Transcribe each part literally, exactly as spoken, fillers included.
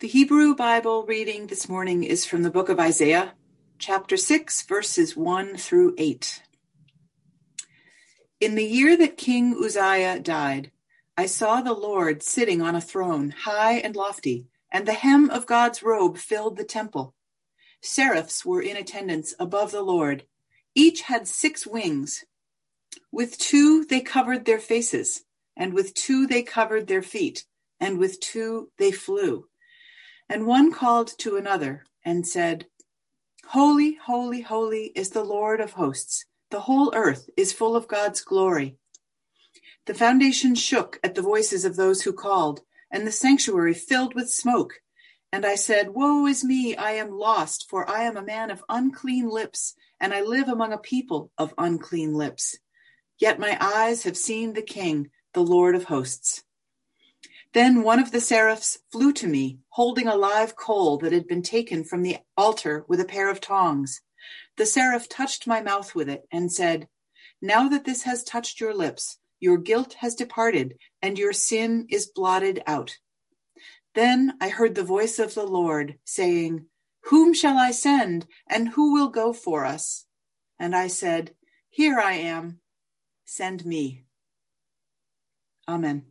The Hebrew Bible reading this morning is from the book of Isaiah, chapter six, verses one through eight. In the year that King Uzziah died, I saw the Lord sitting on a throne, high and lofty, and the hem of God's robe filled the temple. Seraphs were in attendance above the Lord. Each had six wings. With two they covered their faces, and with two they covered their feet, and with two they flew. And one called to another and said, Holy, holy, holy is the Lord of hosts. The whole earth is full of God's glory. The foundation shook at the voices of those who called, and the sanctuary filled with smoke. And I said, Woe is me, I am lost, for I am a man of unclean lips, and I live among a people of unclean lips. Yet my eyes have seen the King, the Lord of hosts. Then one of the seraphs flew to me, holding a live coal that had been taken from the altar with a pair of tongs. The seraph touched my mouth with it and said, Now that this has touched your lips, your guilt has departed, and your sin is blotted out. Then I heard the voice of the Lord saying, Whom shall I send, and who will go for us? And I said, Here I am. Send me. Amen.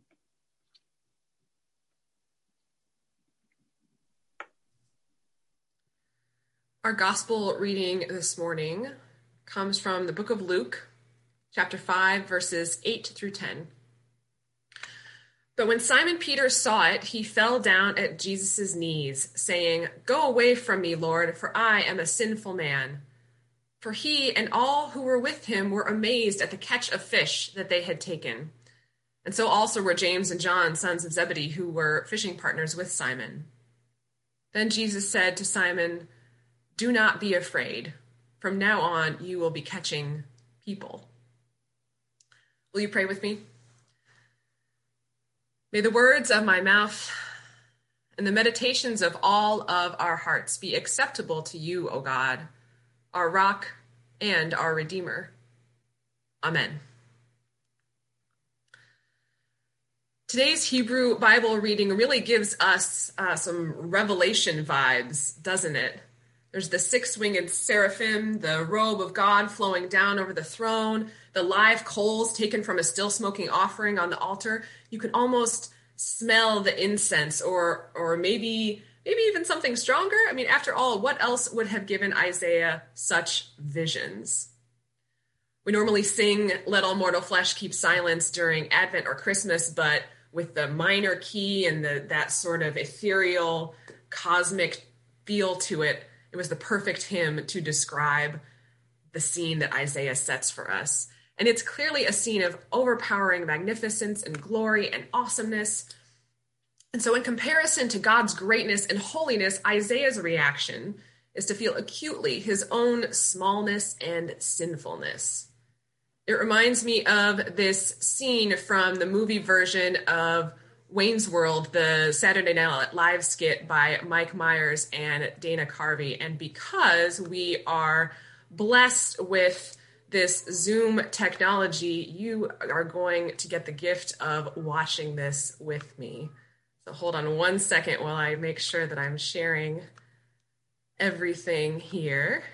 Our gospel reading this morning comes from the book of Luke, chapter five, verses eight through ten. But when Simon Peter saw it, he fell down at Jesus' knees, saying, Go away from me, Lord, for I am a sinful man. For he and all who were with him were amazed at the catch of fish that they had taken. And so also were James and John, sons of Zebedee, who were fishing partners with Simon. Then Jesus said to Simon, Do not be afraid. From now on, you will be catching people. Will you pray with me? May the words of my mouth and the meditations of all of our hearts be acceptable to you, O God, our rock and our Redeemer. Amen. Today's Hebrew Bible reading really gives us uh, some Revelation vibes, doesn't it? There's the six-winged seraphim, the robe of God flowing down over the throne, the live coals taken from a still-smoking offering on the altar. You can almost smell the incense, or or maybe maybe even something stronger. I mean, after all, what else would have given Isaiah such visions? We normally sing Let All Mortal Flesh Keep Silence during Advent or Christmas, but with the minor key and the that sort of ethereal, cosmic feel to it, it was the perfect hymn to describe the scene that Isaiah sets for us. And it's clearly a scene of overpowering magnificence and glory and awesomeness. And so in comparison to God's greatness and holiness, Isaiah's reaction is to feel acutely his own smallness and sinfulness. It reminds me of this scene from the movie version of Wayne's World, the Saturday Night Live skit by Mike Myers and Dana Carvey. And because we are blessed with this Zoom technology, you are going to get the gift of watching this with me. So hold on one second while I make sure that I'm sharing everything here.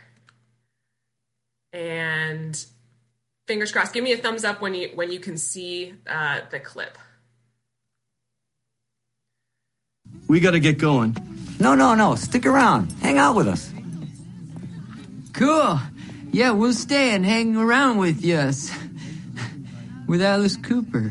And fingers crossed, give me a thumbs up when you when you can see uh, the clip. We gotta get going. No, no, no. Stick around. Hang out with us. Cool. Yeah, we'll stay and hang around with you. With Alice Cooper.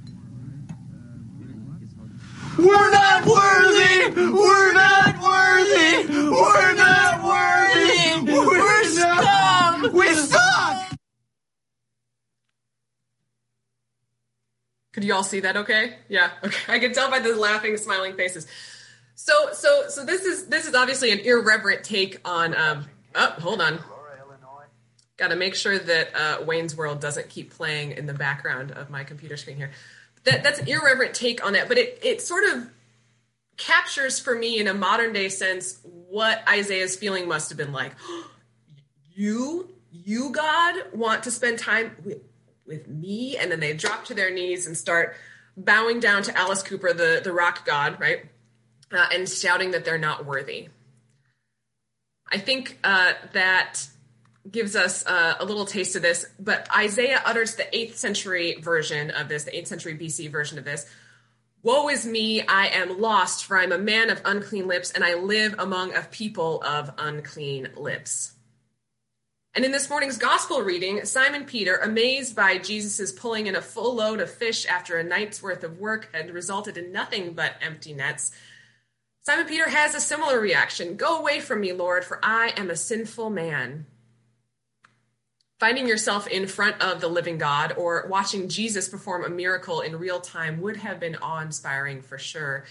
We're not worthy! We're not worthy! We're not worthy! We're scum! We suck! Could you all see that okay? Yeah, okay. I can tell by the laughing, smiling faces. So so so this is this is obviously an irreverent take on um oh, hold on. Got to make sure that uh, Wayne's World doesn't keep playing in the background of my computer screen here. That that's an irreverent take on that, but it it sort of captures for me in a modern day sense what Isaiah's feeling must have been like. You, you God, want to spend time with with me? And then they drop to their knees and start bowing down to Alice Cooper, the, the rock god, right? uh, and shouting that they're not worthy. I think uh, that gives us uh, a little taste of this, but Isaiah utters the eighth century version of this, the eighth century B C version of this. Woe is me, I am lost, for I am a man of unclean lips, and I live among a people of unclean lips. And in this morning's gospel reading, Simon Peter, amazed by Jesus' pulling in a full load of fish after a night's worth of work had resulted in nothing but empty nets, Simon Peter has a similar reaction. Go away from me, Lord, for I am a sinful man. Finding yourself in front of the living God or watching Jesus perform a miracle in real time would have been awe-inspiring for sure.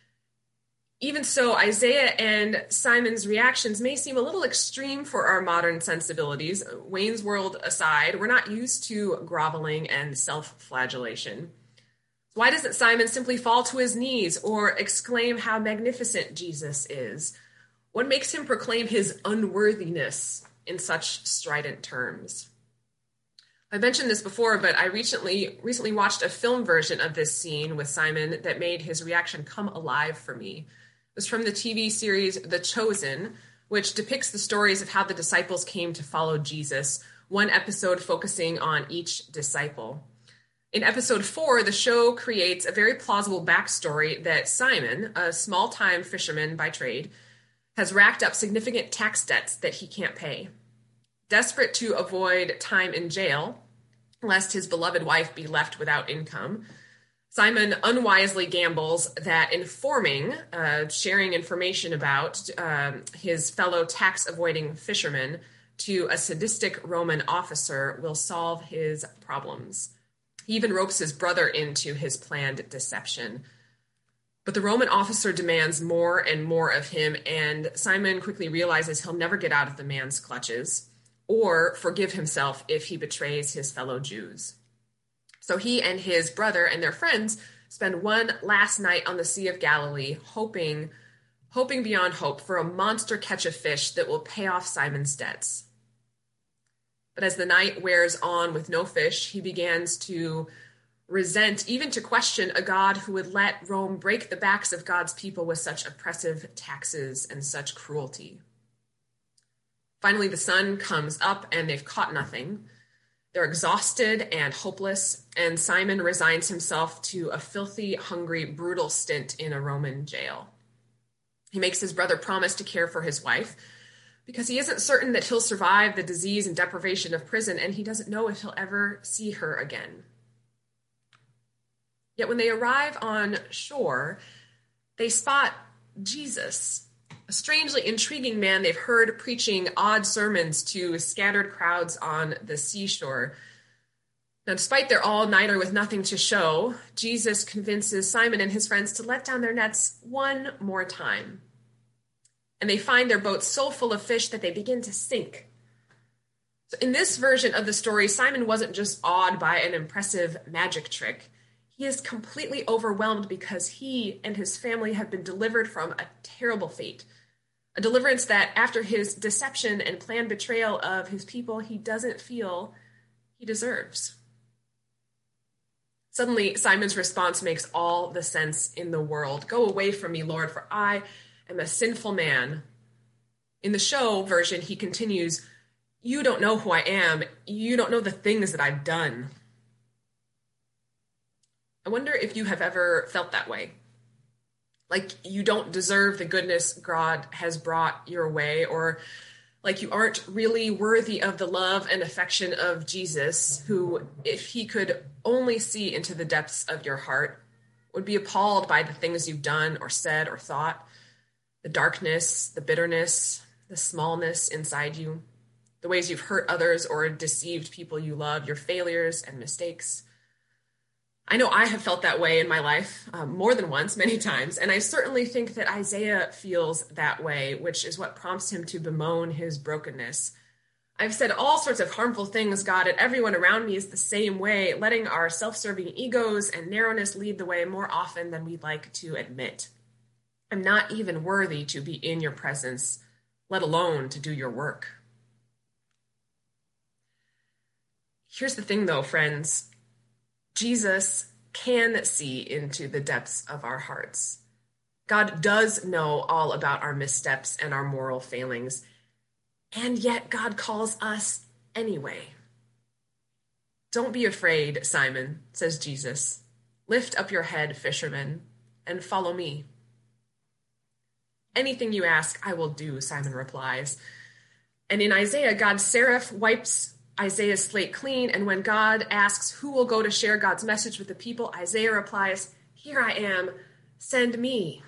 Even so, Isaiah and Simon's reactions may seem a little extreme for our modern sensibilities. Wayne's World aside, we're not used to groveling and self-flagellation. Why doesn't Simon simply fall to his knees or exclaim how magnificent Jesus is? What makes him proclaim his unworthiness in such strident terms? I mentioned this before, but I recently recently watched a film version of this scene with Simon that made his reaction come alive for me. It was from the T V series The Chosen, which depicts the stories of how the disciples came to follow Jesus, one episode focusing on each disciple. In episode four, the show creates a very plausible backstory that Simon, a small-time fisherman by trade, has racked up significant tax debts that he can't pay. Desperate to avoid time in jail, lest his beloved wife be left without income, Simon unwisely gambles that informing, uh, sharing information about um, his fellow tax-avoiding fishermen to a sadistic Roman officer will solve his problems. He even ropes his brother into his planned deception. But the Roman officer demands more and more of him, and Simon quickly realizes he'll never get out of the man's clutches or forgive himself if he betrays his fellow Jews. So he and his brother and their friends spend one last night on the Sea of Galilee, hoping, hoping beyond hope for a monster catch of fish that will pay off Simon's debts. But as the night wears on with no fish, he begins to resent, even to question, a God who would let Rome break the backs of God's people with such oppressive taxes and such cruelty. Finally, the sun comes up and they've caught nothing. They're exhausted and hopeless, and Simon resigns himself to a filthy, hungry, brutal stint in a Roman jail. He makes his brother promise to care for his wife, because he isn't certain that he'll survive the disease and deprivation of prison, and he doesn't know if he'll ever see her again. Yet when they arrive on shore, they spot Jesus, a strangely intriguing man they've heard preaching odd sermons to scattered crowds on the seashore. Now, despite their all-nighter with nothing to show, Jesus convinces Simon and his friends to let down their nets one more time. And they find their boat so full of fish that they begin to sink. So in this version of the story, Simon wasn't just awed by an impressive magic trick. He is completely overwhelmed because he and his family have been delivered from a terrible fate. A deliverance that, after his deception and planned betrayal of his people, he doesn't feel he deserves. Suddenly, Simon's response makes all the sense in the world. Go away from me, Lord, for I am a sinful man. In the show version, he continues, you don't know who I am. You don't know the things that I've done. I wonder if you have ever felt that way. Like you don't deserve the goodness God has brought your way, or like you aren't really worthy of the love and affection of Jesus, who, if he could only see into the depths of your heart, would be appalled by the things you've done or said or thought, the darkness, the bitterness, the smallness inside you, the ways you've hurt others or deceived people you love, your failures and mistakes. I know I have felt that way in my life um, more than once, many times, and I certainly think that Isaiah feels that way, which is what prompts him to bemoan his brokenness. I've said all sorts of harmful things, God, and everyone around me is the same way, letting our self-serving egos and narrowness lead the way more often than we'd like to admit. I'm not even worthy to be in your presence, let alone to do your work. Here's the thing, though, friends. Jesus can see into the depths of our hearts. God does know all about our missteps and our moral failings, and yet God calls us anyway. Don't be afraid, Simon, says Jesus. Lift up your head, fisherman, and follow me. Anything you ask, I will do, Simon replies. And in Isaiah, God's seraph wipes Isaiah's slate clean, and when God asks who will go to share God's message with the people, Isaiah replies, "Here I am, send me."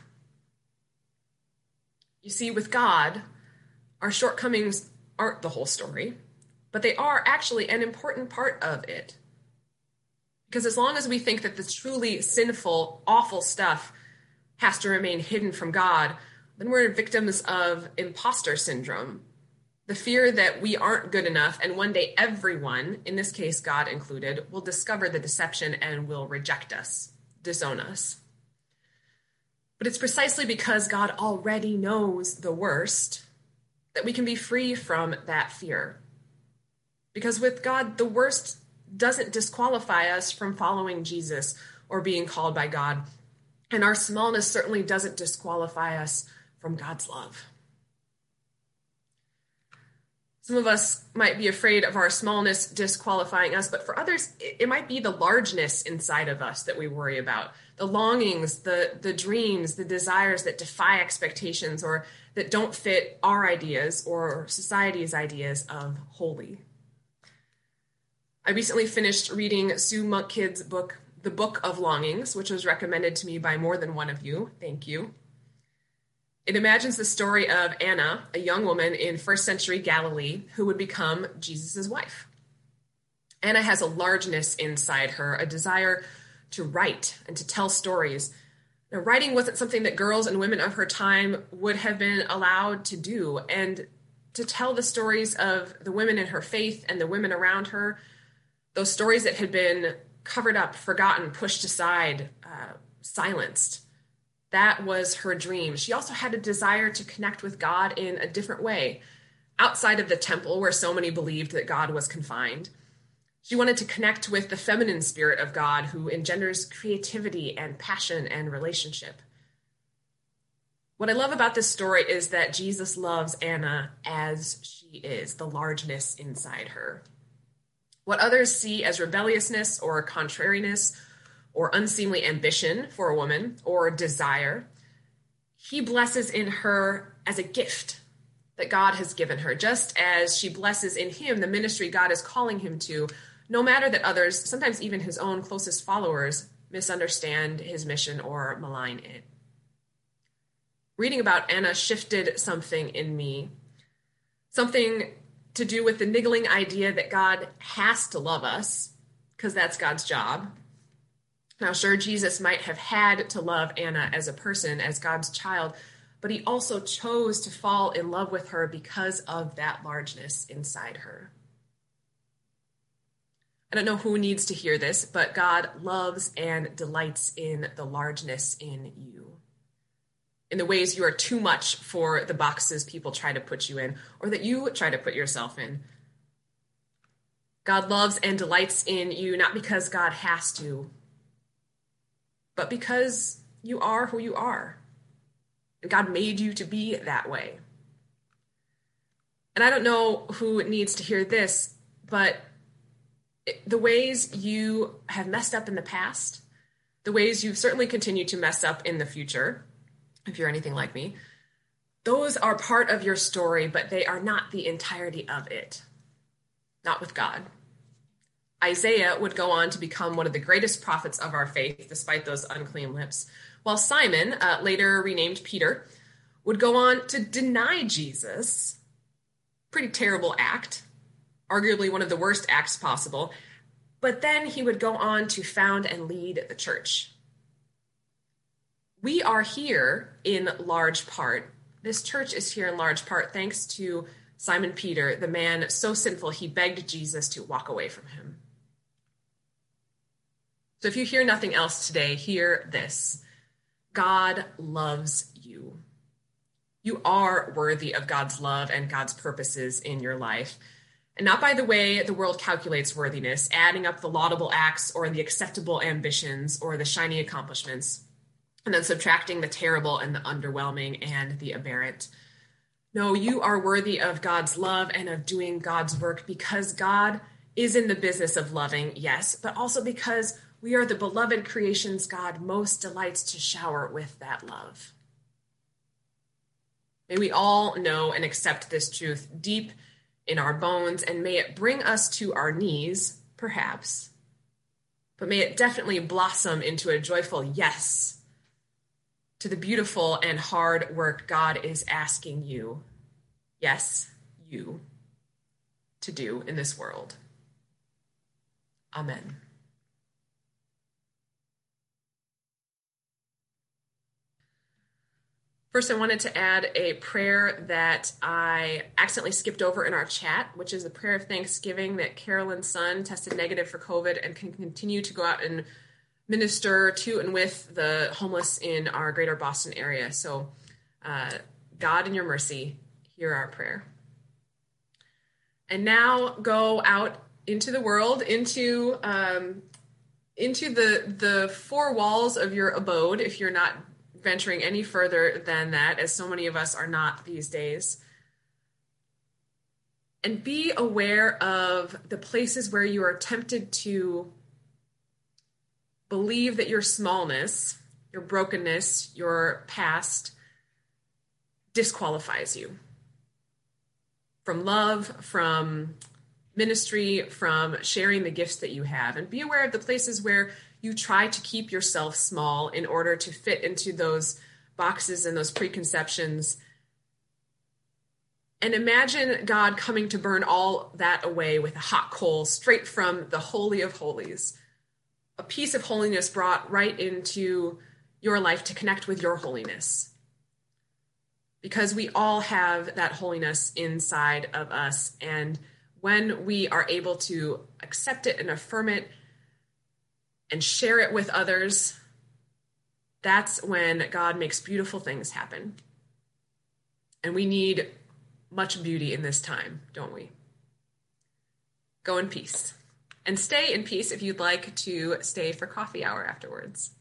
You see, with God, our shortcomings aren't the whole story, but they are actually an important part of it. Because as long as we think that the truly sinful, awful stuff has to remain hidden from God, then we're victims of imposter syndrome. The fear that we aren't good enough, and one day everyone, in this case God included, will discover the deception and will reject us, disown us. But it's precisely because God already knows the worst that we can be free from that fear. Because with God, the worst doesn't disqualify us from following Jesus or being called by God. And our smallness certainly doesn't disqualify us from God's love. Some of us might be afraid of our smallness disqualifying us, but for others, it might be the largeness inside of us that we worry about. The longings, the, the dreams, the desires that defy expectations or that don't fit our ideas or society's ideas of holy. I recently finished reading Sue Monk Kidd's book, The Book of Longings, which was recommended to me by more than one of you. Thank you. It imagines the story of Anna, a young woman in first century Galilee who would become Jesus' wife. Anna has a largeness inside her, a desire to write and to tell stories. Now, writing wasn't something that girls and women of her time would have been allowed to do, and to tell the stories of the women in her faith and the women around her, those stories that had been covered up, forgotten, pushed aside, uh, silenced. That was her dream. She also had a desire to connect with God in a different way, outside of the temple where so many believed that God was confined. She wanted to connect with the feminine spirit of God who engenders creativity and passion and relationship. What I love about this story is that Jesus loves Anna as she is, the largeness inside her. What others see as rebelliousness or contrariness or unseemly ambition for a woman, or desire, he blesses in her as a gift that God has given her, just as she blesses in him the ministry God is calling him to, no matter that others, sometimes even his own closest followers, misunderstand his mission or malign it. Reading about Anna shifted something in me, something to do with the niggling idea that God has to love us, because that's God's job. Now, sure, Jesus might have had to love Anna as a person, as God's child, but he also chose to fall in love with her because of that largeness inside her. I don't know who needs to hear this, but God loves and delights in the largeness in you, in the ways you are too much for the boxes people try to put you in, or that you try to put yourself in. God loves and delights in you, not because God has to, but because you are who you are. And God made you to be that way. And I don't know who needs to hear this, but the ways you have messed up in the past, the ways you've certainly continued to mess up in the future, if you're anything like me, those are part of your story, but they are not the entirety of it. Not with God. Isaiah would go on to become one of the greatest prophets of our faith, despite those unclean lips, while Simon, uh, later renamed Peter, would go on to deny Jesus. Pretty terrible act, arguably one of the worst acts possible, but then he would go on to found and lead the church. We are here in large part. This church is here in large part thanks to Simon Peter, the man so sinful he begged Jesus to walk away from him. So if you hear nothing else today, hear this. God loves you. You are worthy of God's love and God's purposes in your life. And not by the way the world calculates worthiness, adding up the laudable acts or the acceptable ambitions or the shiny accomplishments. and then subtracting the terrible and the underwhelming and the aberrant. No, you are worthy of God's love and of doing God's work because God is in the business of loving, yes, but also because we are the beloved creations God most delights to shower with that love. May we all know and accept this truth deep in our bones, and may it bring us to our knees, perhaps, but may it definitely blossom into a joyful yes to the beautiful and hard work God is asking you, yes, you, to do in this world. Amen. First, I wanted to add a prayer that I accidentally skipped over in our chat, which is the prayer of thanksgiving that Carolyn's son tested negative for COVID and can continue to go out and minister to and with the homeless in our greater Boston area. So, uh, God, in your mercy, hear our prayer. And now go out into the world, into um, into the the four walls of your abode, if you're not venturing any further than that, as so many of us are not these days. And be aware of the places where you are tempted to believe that your smallness, your brokenness, your past disqualifies you from love, from ministry, from sharing the gifts that you have. And be aware of the places where you try to keep yourself small in order to fit into those boxes and those preconceptions. And imagine God coming to burn all that away with a hot coal straight from the Holy of Holies. A piece of holiness brought right into your life to connect with your holiness. Because we all have that holiness inside of us. And when we are able to accept it and affirm it and share it with others, that's when God makes beautiful things happen. And we need much beauty in this time, don't we? Go in peace. And stay in peace if you'd like to stay for coffee hour afterwards.